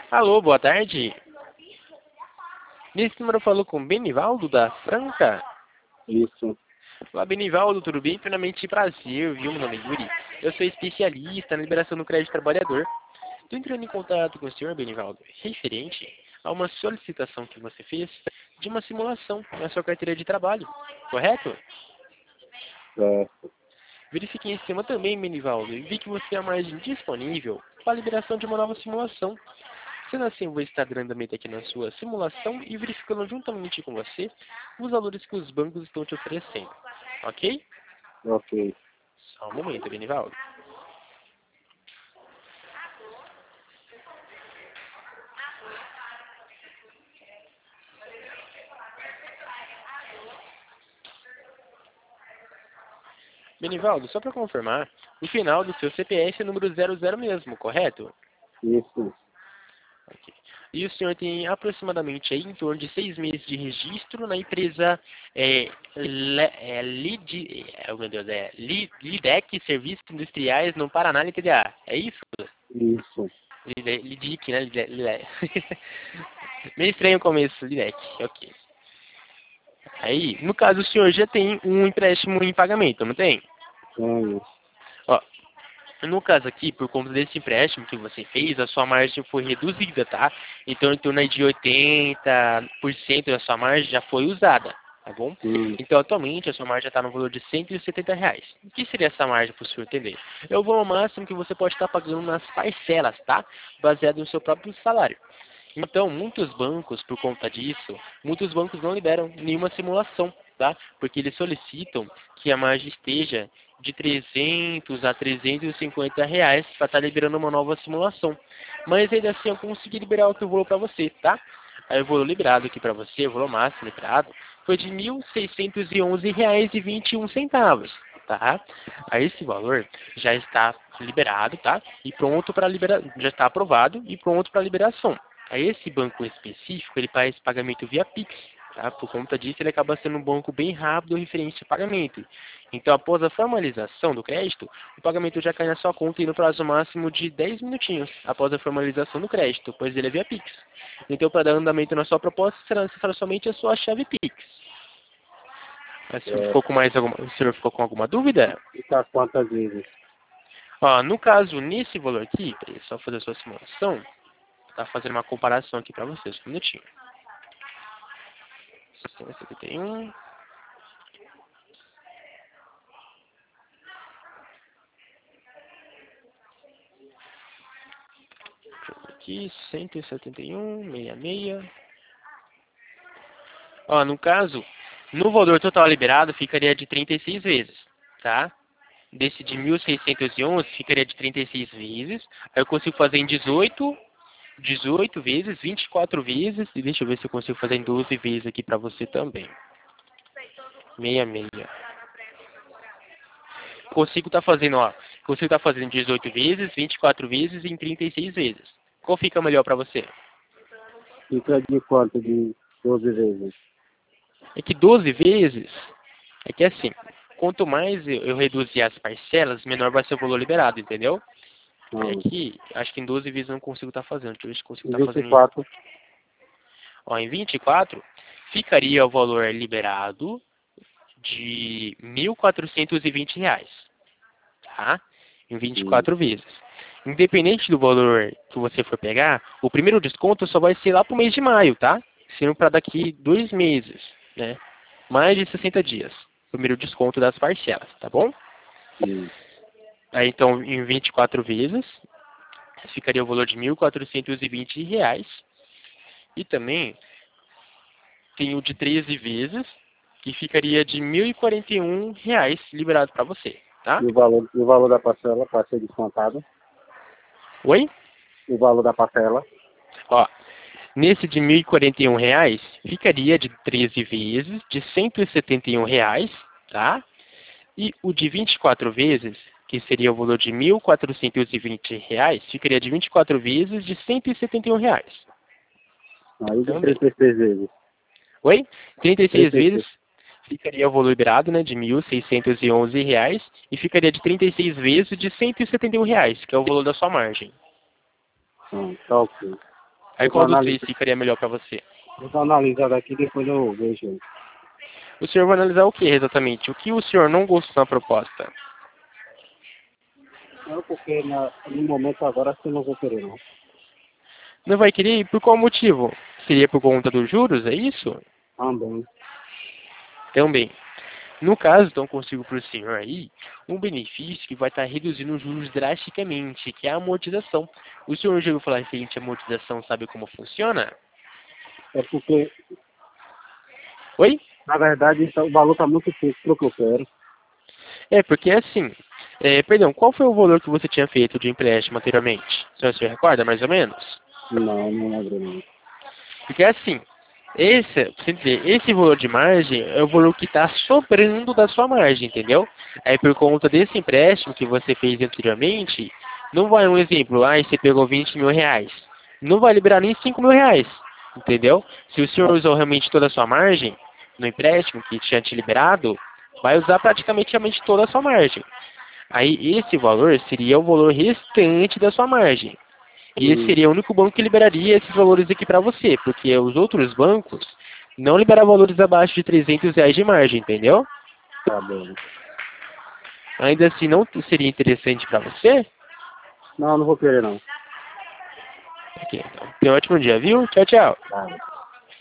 Alô, boa tarde. Nesse número eu falo com Benivaldo da Franca. Isso. Olá, Benivaldo, tudo bem? Primeiramente, prazer, viu? Meu nome é Yuri. Eu sou especialista na liberação do crédito trabalhador. Estou entrando em contato com o senhor, Benivaldo, referente a uma solicitação que você fez de uma simulação na sua carteira de trabalho, correto? É, Verifiquei em cima também, Benivaldo, e vi que você tem a margem disponível para a liberação de uma nova simulação. Sendo assim, eu vou estar grandamente aqui na sua simulação e verificando juntamente com você os valores que os bancos estão te oferecendo. Ok? ok. Só um momento, Benivaldo. Benivaldo, só para confirmar, o final do seu CPF é número 00 mesmo, correto? Isso. Ok. E o senhor tem aproximadamente aí em torno de 6 meses de registro na empresa Lidec Serviços Industriais no Paraná, LTDA. É isso? Isso. Lidic, né? Meio estranho o começo, Lidec. Ok. Aí, no caso, o senhor já tem um empréstimo em pagamento, não tem? Tenho. Ó, no caso aqui, por conta desse empréstimo que você fez, a sua margem foi reduzida, tá? Então, em torno aí de 80% da sua margem já foi usada, tá bom? Hum. Então, atualmente, a sua margem está no valor de R$ 170. O que seria essa margem para o senhor entender? É o valor máximo que você pode estar pagando nas parcelas, tá? Baseado no seu próprio salário. Então, muitos bancos, por conta disso, muitos bancos não liberam nenhuma simulação, tá? Porque eles solicitam que a margem esteja de 300 a R$ 350 para estar liberando uma nova simulação. Mas ainda assim eu consegui liberar outro valor para você, tá? Aí o valor liberado aqui para você, o valor máximo liberado, foi de R$ 1.611,21, tá? Aí esse valor já está liberado, tá? E pronto para liberar, já está aprovado e pronto para liberação. Aí esse banco específico, ele faz pagamento via Pix, tá? Por conta disso, ele acaba sendo um banco bem rápido referente ao pagamento. Então, após a formalização do crédito, o pagamento já cai na sua conta e no prazo máximo de 10 minutinhos após a formalização do crédito, pois ele é via Pix. Então, para dar andamento na sua proposta, será necessário somente a sua chave Pix. Mas, É, o senhor ficou com alguma dúvida? e tá quantas vezes? Ó, no caso, nesse valor aqui, só fazer a sua simulação, tá fazendo uma comparação aqui para vocês, um minutinho. 71. Aqui, 171, 66. Ó, no caso, no valor total liberado ficaria de 36 vezes, tá? Desse de 1.611 ficaria de 36 vezes. Aí eu consigo fazer em 18 vezes, 24 vezes. E deixa eu ver se eu consigo fazer em 12 vezes aqui pra você também. 66. Consigo tá fazendo, ó. Consigo tá fazendo 18 vezes, 24 vezes e em 36 vezes. Qual fica melhor pra você? Fica de quanto? De 12 vezes? É que 12 vezes, é que assim, quanto mais eu reduzir as parcelas, menor vai ser o valor liberado, entendeu? Aí Hum. aqui, acho que em 12 vezes eu não consigo estar fazendo. Deixa eu ver se consigo E estar fazendo 24? ó, em 24, ficaria o valor liberado de R$ 1.420, tá? Em Hum. 24 vezes. Independente do valor que você for pegar, o primeiro desconto só vai ser lá pro mês de maio, tá? Sendo para daqui 2 meses, né? Mais de 60 dias. Primeiro desconto das parcelas, tá bom? Hum. Aí então, em 24 vezes, ficaria o valor de R$ 1.420. E também tem o de 13 vezes, que ficaria de R$ 1.041 liberado para você, tá? E o valor da parcela para ser descontado? Oi? O valor da parcela? Ó, nesse de R$ 1.041, ficaria de 13 vezes, de R$ 171, tá? E o de 24 vezes, que seria o valor de R$ 1.420, ficaria de 24 vezes, de R$ 171. Aí de Também. 36 vezes. Oi? 36 vezes 36. ficaria o valor liberado, né, de R$ 1.611 e ficaria de 36 vezes de R$ 171, que é o valor da sua margem. Tá ok. Aí qual dos três ficaria melhor para você? Vou analisar daqui e depois eu vejo. O senhor vai analisar o que exatamente? O que o senhor não gostou na proposta? Não, porque no momento agora acho que eu não vou querer, não. Não vai querer? Por qual motivo? Seria por conta dos juros, é isso? Também. Também. No caso, então, consigo para o senhor aí um benefício que vai estar reduzindo os juros drasticamente, que é a amortização. O senhor já ouviu falar referente à amortização, sabe como funciona? É porque, Oi? na verdade, o valor está muito pouco para o que eu quero. É, porque assim, perdão, qual foi o valor que você tinha feito de empréstimo anteriormente? O senhor se recorda, mais ou menos? Não, não lembro não. Porque assim, esse valor de margem é o valor que está sobrando da sua margem, entendeu? Aí por conta desse empréstimo que você fez anteriormente, não vai um exemplo, você pegou 20 mil reais. Não vai liberar nem 5 mil reais, entendeu? Se o senhor usou realmente toda a sua margem no empréstimo que tinha te liberado, vai usar praticamente toda a sua margem. Aí esse valor seria o valor restante da sua margem. E esse seria o único banco que liberaria esses valores aqui para você, porque os outros bancos não liberam valores abaixo de 300 reais de margem, entendeu? Tá bom. Ainda assim, não seria interessante para você? Não, não vou querer, não. Ok, então. Tenha um ótimo dia, viu? Tchau, tchau. Tá.